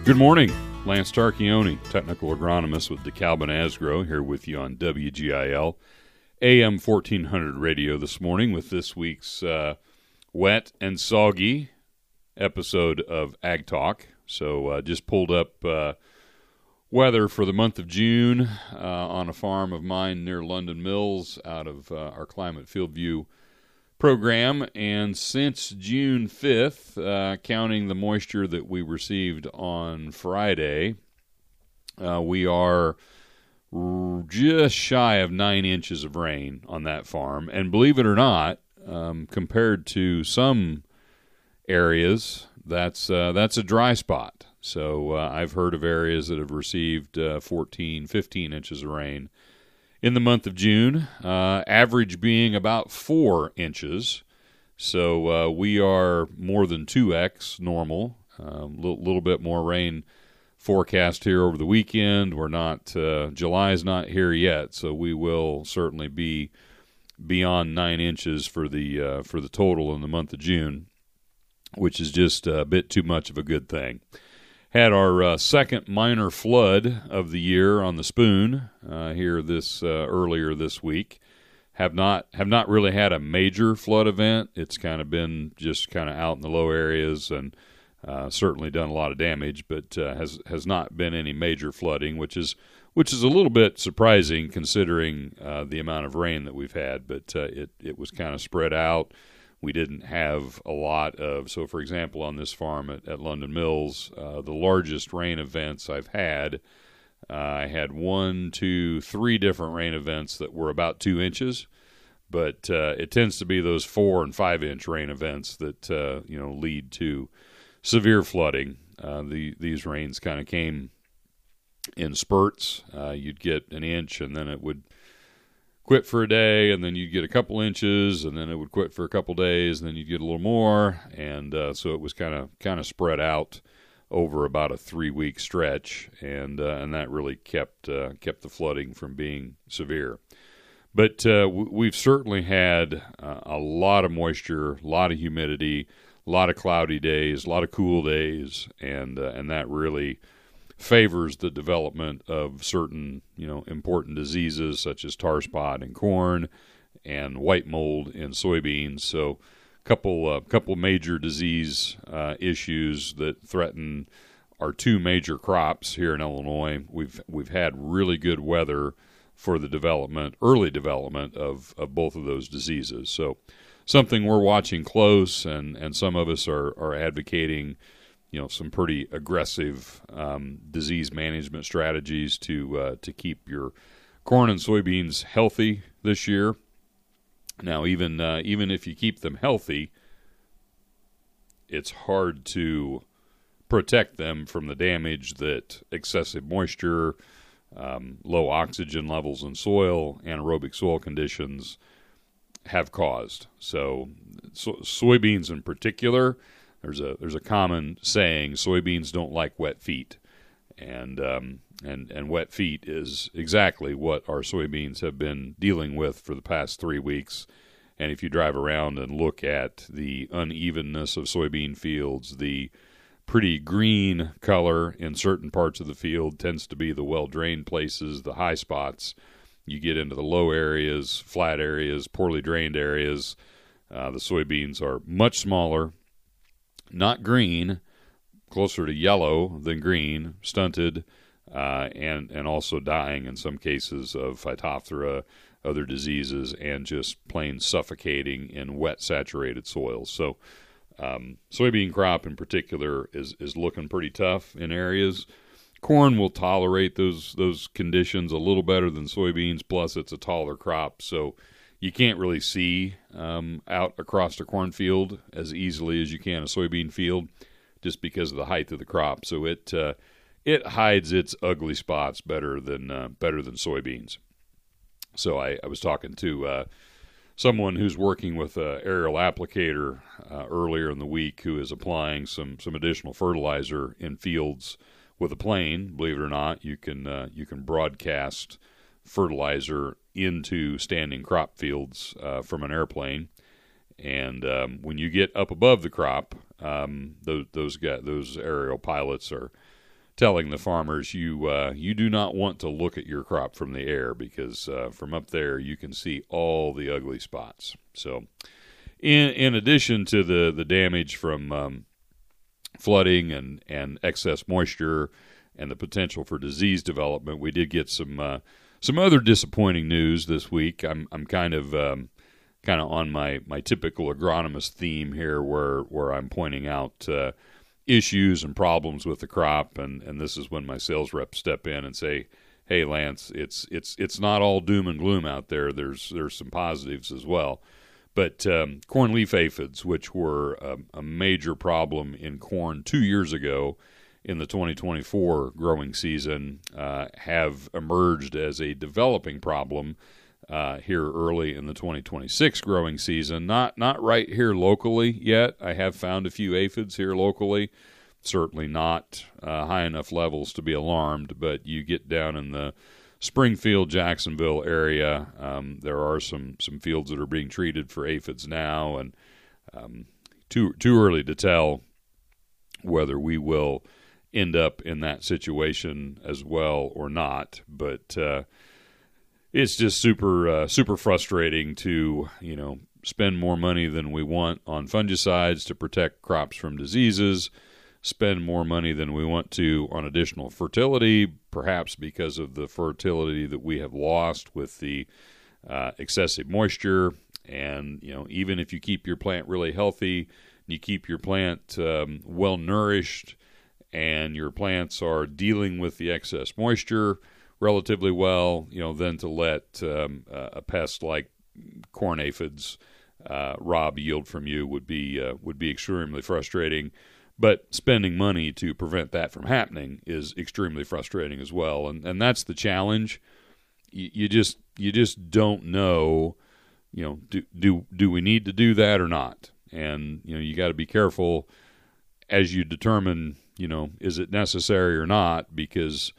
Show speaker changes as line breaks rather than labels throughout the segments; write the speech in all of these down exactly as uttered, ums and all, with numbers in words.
Good morning. Lance Tarchioni, technical agronomist with DeKalb and Asgrow, here with you on W G I L A M fourteen hundred radio this morning with this week's uh, wet and soggy episode of Ag Talk. So uh, just pulled up uh, weather for the month of June uh, on a farm of mine near London Mills out of uh, our Climate Field View program, and since June fifth, uh, counting the moisture that we received on Friday, uh, we are r- just shy of nine inches of rain on that farm. And believe it or not, um, compared to some areas, that's uh, that's a dry spot. So uh, I've heard of areas that have received uh, fourteen, fifteen inches of rain in the month of June, uh, average being about four inches. So uh, we are more than two x normal. A um, little, little bit more rain forecast here over the weekend. We're not, uh, July's not here yet, so we will certainly be beyond nine inches for the uh, for the total in the month of June, which is just a bit too much of a good thing. Had our uh, second minor flood of the year on the Spoon uh, here this uh, earlier this week. Have not have not really had a major flood event. It's kind of been just kind of out in the low areas and uh, certainly done a lot of damage, but uh, has has not been any major flooding, which is which is a little bit surprising considering uh, the amount of rain that we've had. But uh, it it was kind of spread out. We didn't have a lot of, so for example, on this farm at, at London Mills, uh, the largest rain events I've had, uh, I had one, two, three different rain events that were about two inches, but uh, it tends to be those four and five inch rain events that, uh, you know, lead to severe flooding. Uh, the, these rains kind of came in spurts. Uh, you'd get an inch and then it would quit for a day, and then you'd get a couple inches, and then it would quit for a couple days, and then you'd get a little more, and uh, so it was kind of kind of spread out over about a three-week stretch, and uh, and that really kept uh, kept the flooding from being severe. But uh, w- we've certainly had uh, a lot of moisture, a lot of humidity, a lot of cloudy days, a lot of cool days, and uh, and that really favors the development of certain, you know, important diseases such as tar spot in corn and white mold in soybeans. So a couple uh, couple major disease uh, issues that threaten our two major crops here in Illinois. We've we've had really good weather for the development, early development of, of both of those diseases. So something we're watching close, and, and some of us are, are advocating, you know, some pretty aggressive um, disease management strategies to uh, to keep your corn and soybeans healthy this year. Now, even uh, even if you keep them healthy, it's hard to protect them from the damage that excessive moisture, um, low oxygen levels in soil, anaerobic soil conditions have caused. So, so soybeans in particular, There's a there's a common saying: soybeans don't like wet feet, and um, and and wet feet is exactly what our soybeans have been dealing with for the past three weeks. And if you drive around and look at the unevenness of soybean fields, the pretty green color in certain parts of the field tends to be the well-drained places, the high spots. You get into the low areas, flat areas, poorly drained areas. Uh, the soybeans are much smaller. Not green, closer to yellow than green, stunted, uh, and and also dying in some cases of Phytophthora, other diseases, and just plain suffocating in wet, saturated soils. So um, soybean crop in particular is, is looking pretty tough in areas. Corn will tolerate those those conditions a little better than soybeans, plus it's a taller crop, so you can't really see um, out across the cornfield as easily as you can a soybean field, just because of the height of the crop. So it uh, it hides its ugly spots better than uh, better than soybeans. So I, I was talking to uh, someone who's working with an aerial applicator uh, earlier in the week, who is applying some some additional fertilizer in fields with a plane. Believe it or not, you can uh, you can broadcast fertilizer into standing crop fields uh, from an airplane, and um, when you get up above the crop, um, those those guys, those aerial pilots are telling the farmers you uh, you do not want to look at your crop from the air, because uh, from up there you can see all the ugly spots. So in in addition to the, the damage from um, flooding and, and excess moisture and the potential for disease development, we did get some uh, some other disappointing news this week. I'm I'm kind of um, kind of on my, my typical agronomist theme here, where where I'm pointing out uh, issues and problems with the crop, and, and this is when my sales reps step in and say, "Hey, Lance, it's it's it's not all doom and gloom out there. There's there's some positives as well." But um, corn leaf aphids, which were a, a major problem in corn two years ago in the twenty twenty-four growing season, uh, have emerged as a developing problem uh, here early in the twenty twenty-six growing season. Not not right here locally yet. I have found a few aphids here locally, certainly not uh, high enough levels to be alarmed, but you get down in the Springfield, Jacksonville area, um, there are some, some fields that are being treated for aphids now, and um, too too early to tell whether we will end up in that situation as well or not. But uh, it's just super uh, super frustrating to you know spend more money than we want on fungicides to protect crops from diseases, spend more money than we want to on additional fertility, perhaps because of the fertility that we have lost with the uh, excessive moisture. And, you know, even if you keep your plant really healthy, you keep your plant um, well nourished, and your plants are dealing with the excess moisture relatively well, you know, then to let um, a pest like corn aphids uh, rob yield from you would be uh, would be extremely frustrating. But spending money to prevent that from happening is extremely frustrating as well, and and that's the challenge. You, you just you just don't know, you know, do do do we need to do that or not? And you know, you got to be careful as you determine, you know, is it necessary or not, because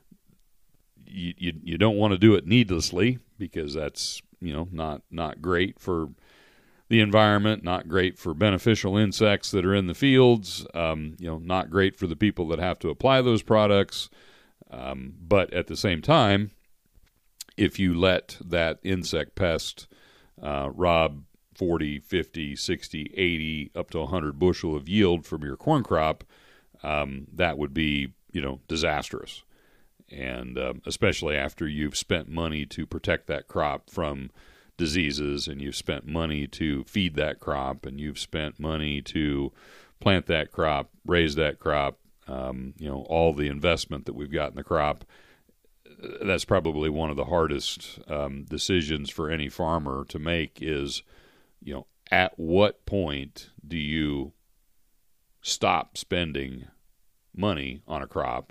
you you, you don't want to do it needlessly, because that's you know not not great for the environment, not great for beneficial insects that are in the fields, um, you know, not great for the people that have to apply those products. Um, but at the same time, if you let that insect pest uh, rob forty, fifty, sixty, eighty, up to one hundred bushel of yield from your corn crop, um, that would be, you know, disastrous. And um, especially after you've spent money to protect that crop from diseases, and you've spent money to feed that crop, and you've spent money to plant that crop, raise that crop, um, you know, all the investment that we've got in the crop. That's probably one of the hardest um, decisions for any farmer to make is, you know, at what point do you stop spending money on a crop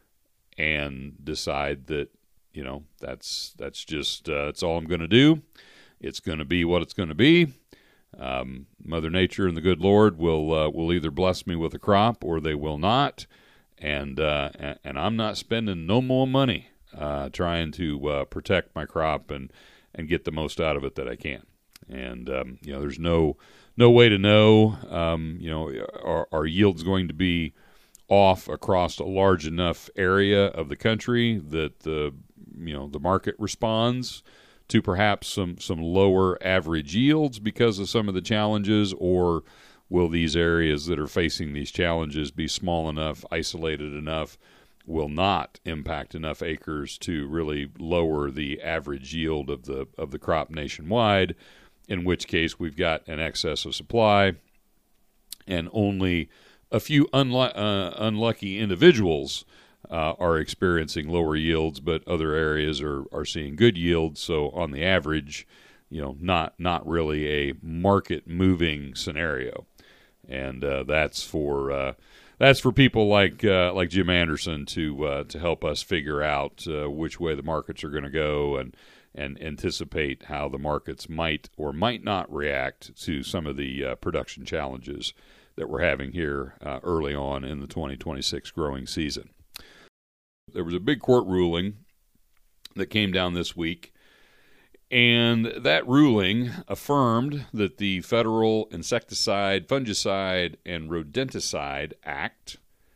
and decide that, you know, that's that's just uh, that's all I'm going to do. It's going to be what it's going to be. Um, Mother Nature and the good Lord will uh, will either bless me with a crop or they will not, and uh, and, and I'm not spending no more money uh, trying to uh, protect my crop and and get the most out of it that I can. And um, you know, there's no no way to know. Um, you know, are, are yields going to be off across a large enough area of the country that the you know the market responds to perhaps some, some lower average yields because of some of the challenges, or will these areas that are facing these challenges be small enough, isolated enough, will not impact enough acres to really lower the average yield of the of the crop nationwide, in which case we've got an excess of supply and only a few unlu- uh, unlucky individuals Uh, are experiencing lower yields, but other areas are, are seeing good yields. So on the average, you know, not not really a market moving scenario, and uh, that's for uh, that's for people like uh, like Jim Anderson to uh, to help us figure out uh, which way the markets are going to go and and anticipate how the markets might or might not react to some of the uh, production challenges that we're having here uh, early on in the twenty twenty-six growing season. There was a big court ruling that came down this week, and that ruling affirmed that the Federal Insecticide, Fungicide, and Rodenticide Act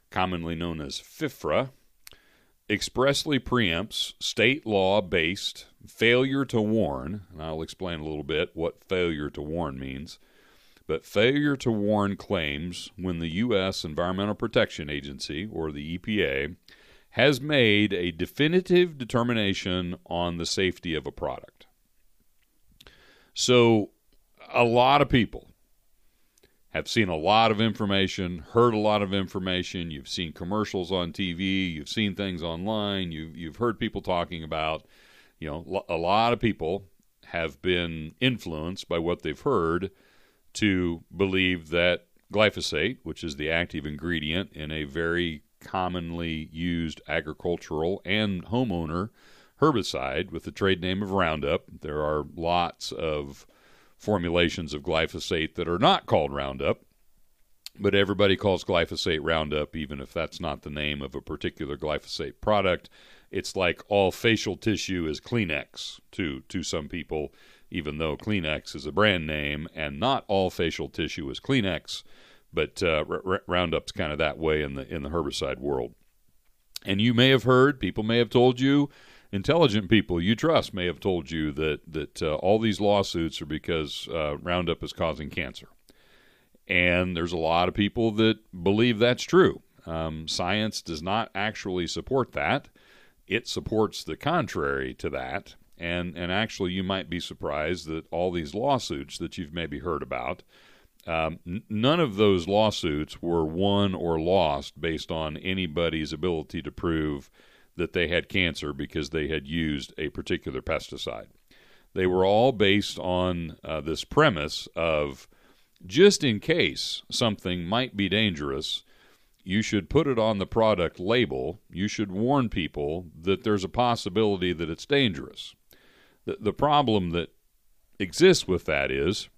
commonly known as FIFRA, expressly preempts state law-based failure to warn, and I'll explain a little bit what failure to warn means, but failure to warn claims when the U S Environmental Protection Agency, or the E P A, has made a definitive determination on the safety of a product. So a lot of people have seen a lot of information, heard a lot of information. You've seen commercials on T V. You've seen things online. You've, you've heard people talking about, you know, a lot of people have been influenced by what they've heard to believe that glyphosate, which is the active ingredient in a very commonly used agricultural and homeowner herbicide with the trade name of Roundup. There are lots of formulations of glyphosate that are not called Roundup, but everybody calls glyphosate Roundup, even if that's not the name of a particular glyphosate product. It's like all facial tissue is Kleenex to, to some people, even though Kleenex is a brand name, and not all facial tissue is Kleenex, but uh, R- Roundup's kind of that way in the in the herbicide world. And you may have heard, people may have told you, intelligent people you trust may have told you that, that uh, all these lawsuits are because uh, Roundup is causing cancer. And there's a lot of people that believe that's true. Um, science does not actually support that. It supports the contrary to that. And and actually, you might be surprised that all these lawsuits that you've maybe heard about, um, n- none of those lawsuits were won or lost based on anybody's ability to prove that they had cancer because they had used a particular pesticide. They were all based on uh, this premise of, just in case something might be dangerous, you should put it on the product label. You should warn people that there's a possibility that it's dangerous. The, the problem that exists with that is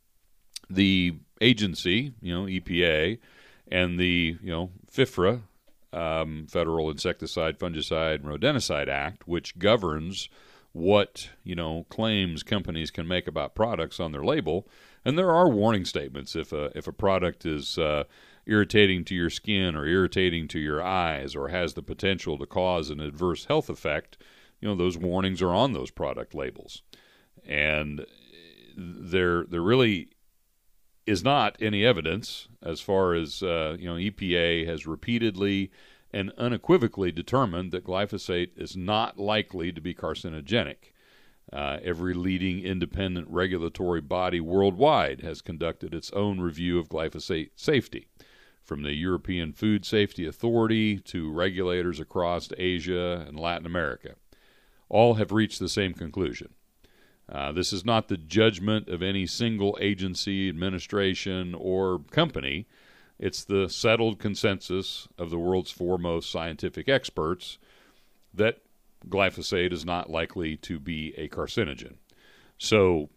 the agency, you know, E P A, and the, you know, FIFRA, um, Federal Insecticide, Fungicide, and Rodenticide Act, which governs what, you know, claims companies can make about products on their label. And there are warning statements if a if a product is uh, irritating to your skin or irritating to your eyes or has the potential to cause an adverse health effect. You know, those warnings are on those product labels. And there there really is not any evidence as far as, uh, you know, E P A has repeatedly and unequivocally determined that glyphosate is not likely to be carcinogenic. Uh, every leading independent regulatory body worldwide has conducted its own review of glyphosate safety, from the European Food Safety Authority to regulators across Asia and Latin America. All have reached the same conclusion. Uh, this is not the judgment of any single agency, administration, or company. It's the settled consensus of the world's foremost scientific experts that glyphosate is not likely to be a carcinogen. So,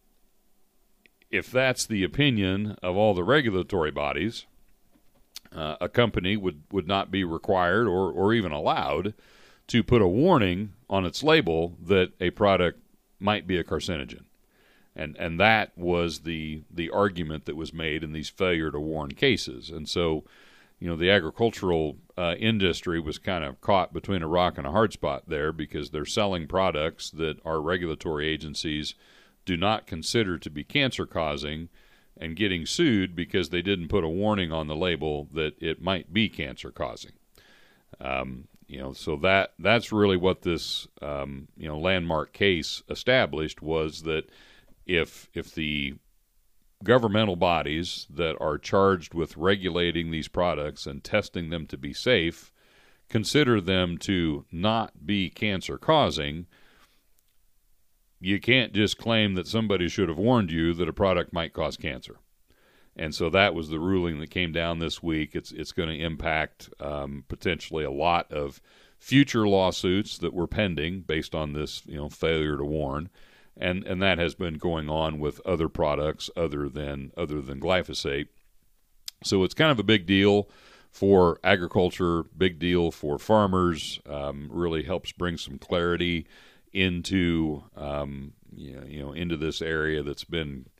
if that's the opinion of all the regulatory bodies, uh, a company would, would not be required or, or even allowed to put a warning on its label that a product might be a carcinogen. And and that was the the argument that was made in these failure to warn cases. And so, you know, the agricultural uh, industry was kind of caught between a rock and a hard spot there, because they're selling products that our regulatory agencies do not consider to be cancer-causing and getting sued because they didn't put a warning on the label that it might be cancer-causing. Um, you know, so that that's really what this um, you know landmark case established, was that if if the governmental bodies that are charged with regulating these products and testing them to be safe consider them to not be cancer-causing, you can't just claim that somebody should have warned you that a product might cause cancer. And so that was the ruling that came down this week. It's it's going to impact um, potentially a lot of future lawsuits that were pending based on this, you know, failure to warn, and and that has been going on with other products other than other than glyphosate. So it's kind of a big deal for agriculture, big deal for farmers. Um, really helps bring some clarity into um, you know, you know into this area that's been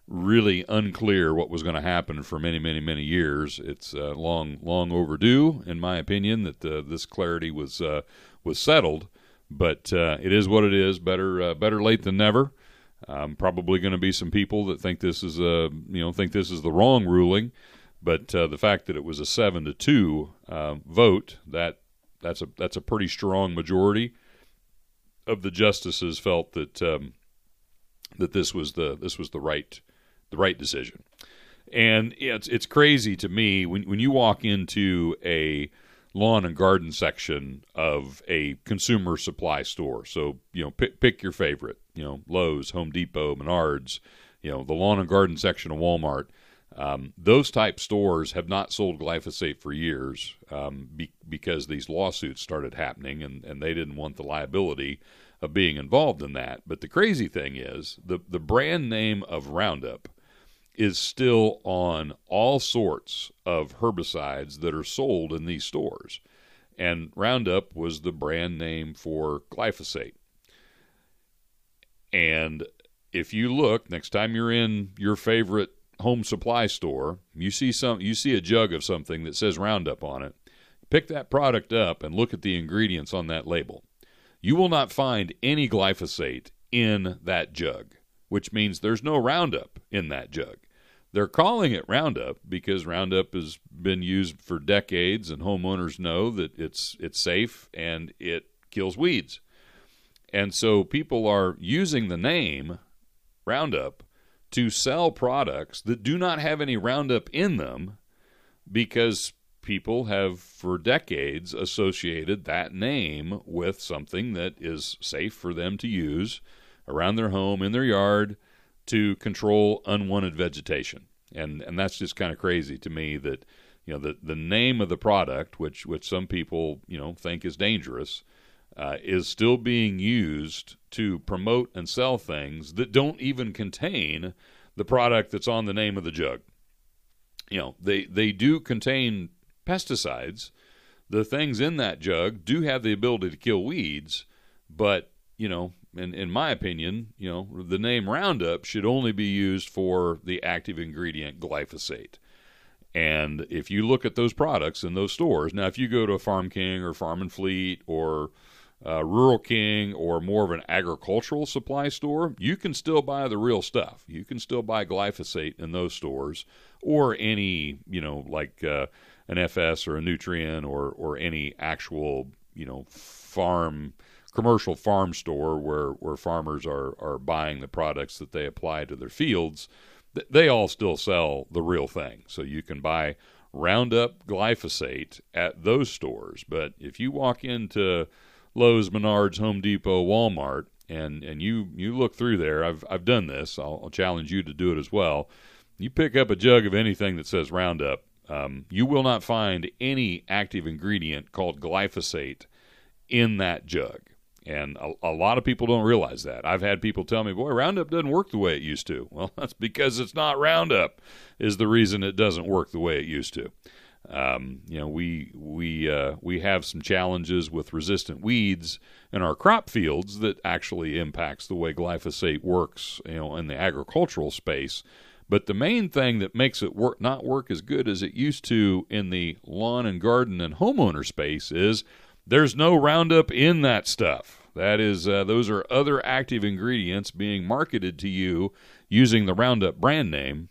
really unclear what was going to happen for many, many, many years. It's uh, long, long overdue, in my opinion, that uh, this clarity was uh, was settled. But uh, it is what it is. Better uh, better late than never. Um, probably going to be some people that think this is a you know think this is the wrong ruling. But uh, the fact that it was a seven to two uh, vote, that that's a that's a pretty strong majority of the justices felt that um, that this was the this was the right the right decision. And it's it's crazy to me when when you walk into a lawn and garden section of a consumer supply store. So, you know, pick pick your favorite, you know, Lowe's, Home Depot, Menards, you know, the lawn and garden section of Walmart. Um, those type stores have not sold glyphosate for years um, be, because these lawsuits started happening, and, and they didn't want the liability of being involved in that. But the crazy thing is the, the brand name of Roundup is still on all sorts of herbicides that are sold in these stores. And Roundup was the brand name for glyphosate. And if you look, next time you're in your favorite home supply store, you see some, you see a jug of something that says Roundup on it, pick that product up and look at the ingredients on that label. You will not find any glyphosate in that jug, which means there's no Roundup in that jug. They're calling it Roundup because Roundup has been used for decades, and homeowners know that it's it's safe and it kills weeds. And so people are using the name Roundup to sell products that do not have any Roundup in them because people have for decades associated that name with something that is safe for them to use around their home, in their yard, to control unwanted vegetation. And and that's just kind of crazy to me that, you know, the, the name of the product, which which some people, you know, think is dangerous, uh, is still being used to promote and sell things that don't even contain the product that's on the name of the jug. You know, they, they do contain pesticides. The things in that jug do have the ability to kill weeds, but, you know, in, in my opinion, you know, the name Roundup should only be used for the active ingredient glyphosate. And if you look at those products in those stores, now if you go to a Farm King or Farm and Fleet or uh, Rural King or more of an agricultural supply store, you can still buy the real stuff. You can still buy glyphosate in those stores, or any, you know, like uh, an F S or a Nutrien or or any actual, you know, farm commercial farm store where, where farmers are, are buying the products that they apply to their fields. They all still sell the real thing. So you can buy Roundup glyphosate at those stores. But if you walk into Lowe's, Menards, Home Depot, Walmart, and, and you, you look through there, I've I've done this, I'll, I'll challenge you to do it as well. You pick up a jug of anything that says Roundup, um, you will not find any active ingredient called glyphosate in that jug. And a, a lot of people don't realize that. I've had people tell me, boy, Roundup doesn't work the way it used to. Well, that's because it's not Roundup is the reason it doesn't work the way it used to. Um, you know, we we uh, we have some challenges with resistant weeds in our crop fields that actually impacts the way glyphosate works, you know, in the agricultural space. But the main thing that makes it work not work as good as it used to in the lawn and garden and homeowner space is there's no Roundup in that stuff. That is, uh, those are other active ingredients being marketed to you using the Roundup brand name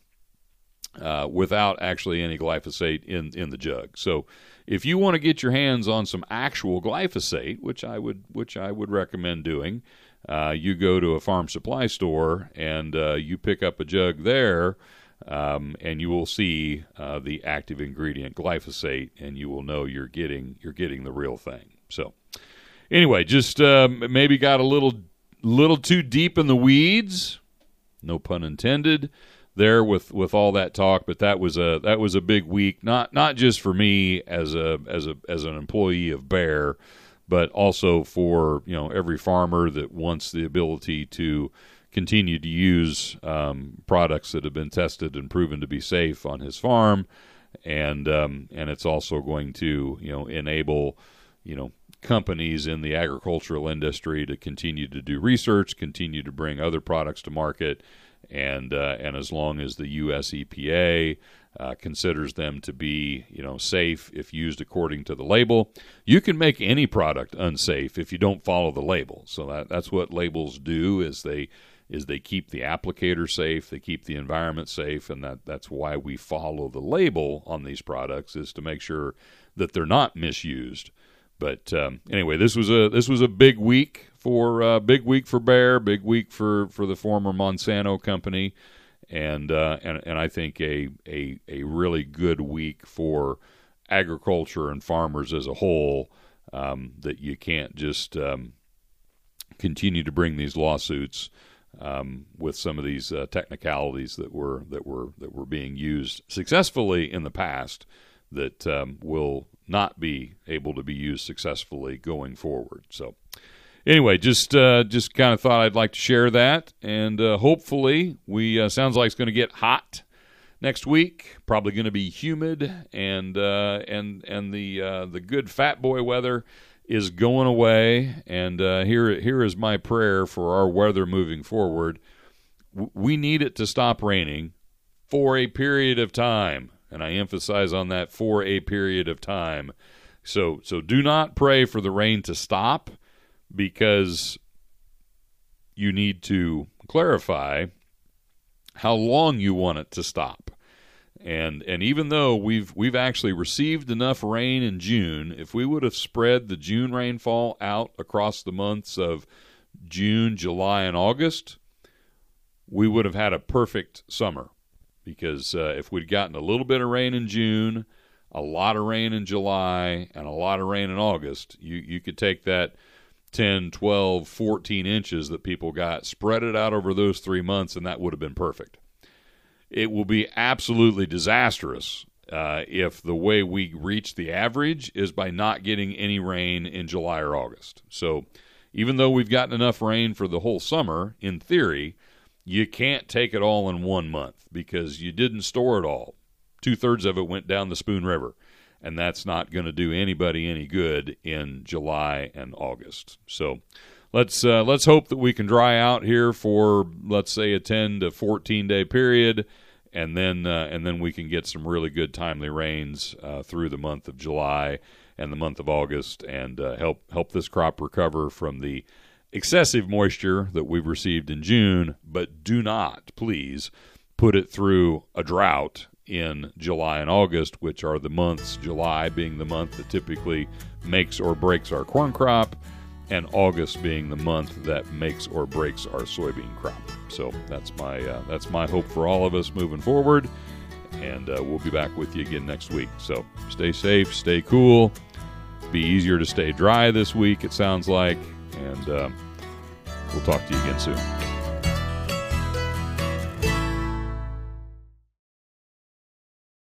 uh, without actually any glyphosate in, in the jug. So, if you want to get your hands on some actual glyphosate, which I would which I would recommend doing, uh, you go to a farm supply store and uh, you pick up a jug there. Um, and you will see uh, the active ingredient glyphosate, and you will know you're getting you're getting the real thing. So, anyway, just uh, maybe got a little little too deep in the weeds, no pun intended, there with, with all that talk. But that was a that was a big week, not not just for me as a as a as an employee of Bayer, but also for, you know, every farmer that wants the ability to continue to use um, products that have been tested and proven to be safe on his farm, and um, and it's also going to, you know, enable, you know, companies in the agricultural industry to continue to do research, continue to bring other products to market, and uh, and as long as the U S E P A uh, considers them to be, you know, safe if used according to the label, you can make any product unsafe if you don't follow the label. So that, that's what labels do, is they is they keep the applicator safe, they keep the environment safe, and that, that's why we follow the label on these products, is to make sure that they're not misused. But um, anyway, this was a this was a big week for uh, big week for Bayer, big week for, for the former Monsanto company, and uh, and and I think a a a really good week for agriculture and farmers as a whole. Um, that you can't just um, continue to bring these lawsuits um, with some of these uh, technicalities that were that were that were being used successfully in the past, that um, will not be able to be used successfully going forward. So anyway, just uh, just kind of thought I'd like to share that, and uh, hopefully we uh, sounds like it's going to get hot next week. Probably going to be humid, and uh, and and the uh, the good fat boy weather is going away. And uh, here here is my prayer for our weather moving forward. W- we need it to stop raining for a period of time. And I emphasize on that, for a period of time. So so do not pray for the rain to stop, because you need to clarify how long you want it to stop. And and even though we've we've actually received enough rain in June, if we would have spread the June rainfall out across the months of June, July, and August, we would have had a perfect summer. Because uh, if we'd gotten a little bit of rain in June, a lot of rain in July, and a lot of rain in August, you, you could take that ten, twelve, fourteen inches that people got, spread it out over those three months, and that would have been perfect. It will be absolutely disastrous uh, if the way we reach the average is by not getting any rain in July or August. So even though we've gotten enough rain for the whole summer, in theory, you can't take it all in one month, because you didn't store it all. Two-thirds of it went down the Spoon River, and that's not going to do anybody any good in July and August. So let's uh, let's hope that we can dry out here for, let's say, a ten to fourteen day period, and then uh, and then we can get some really good timely rains uh, through the month of July and the month of August, and uh, help help this crop recover from the excessive moisture that we've received in June. But do not, please, put it through a drought in July and August, which are the months, July being the month that typically makes or breaks our corn crop, and August being the month that makes or breaks our soybean crop. So that's my uh, that's my hope for all of us moving forward, and uh, we'll be back with you again next week. So stay safe, stay cool. Be easier to stay dry this week, it sounds like. And uh, we'll talk to you again soon.